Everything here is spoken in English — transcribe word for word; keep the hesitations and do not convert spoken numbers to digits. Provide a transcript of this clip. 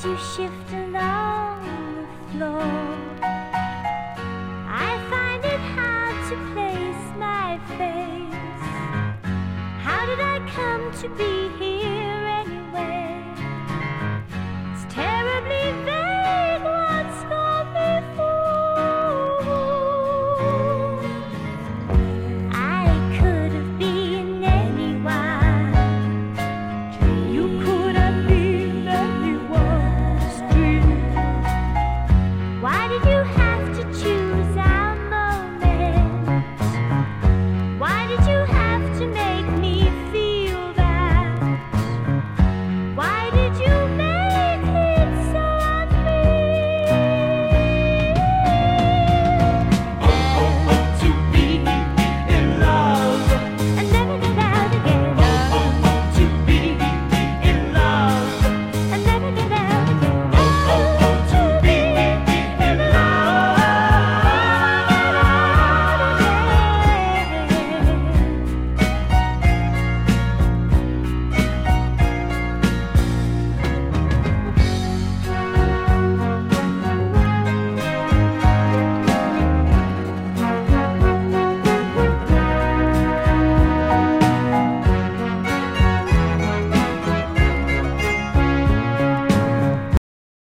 you shift along the floor, I find it hard to place my face. How did I come to be here?